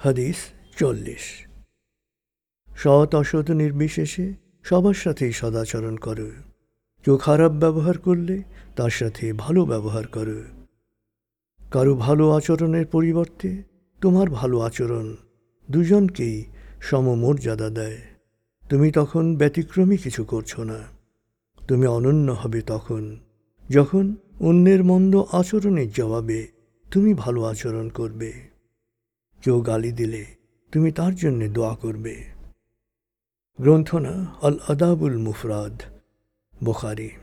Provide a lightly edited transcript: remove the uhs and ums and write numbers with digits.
হাদিস 40। সৎ অসৎ নির্বিশেষে সবার সাথেই সদাচরণ করো। কেউ খারাপ ব্যবহার করলে তার সাথে ভালো ব্যবহার করো। কারো ভালো আচরণের পরিবর্তে তোমার ভালো আচরণ দুজনকেই সমমর্যাদা দেয়। তুমি তখন ব্যতিক্রমী কিছু করছো না। তুমি অনন্য হবে তখন যখন অন্যের মন্দ আচরণের জবাবে তুমি ভালো আচরণ করবে। কেউ গালি দিলে তুমি তার জন্যে দোয়া করবে। গ্রন্থনা আল আদাবুল মুফরাদ, বুখারী।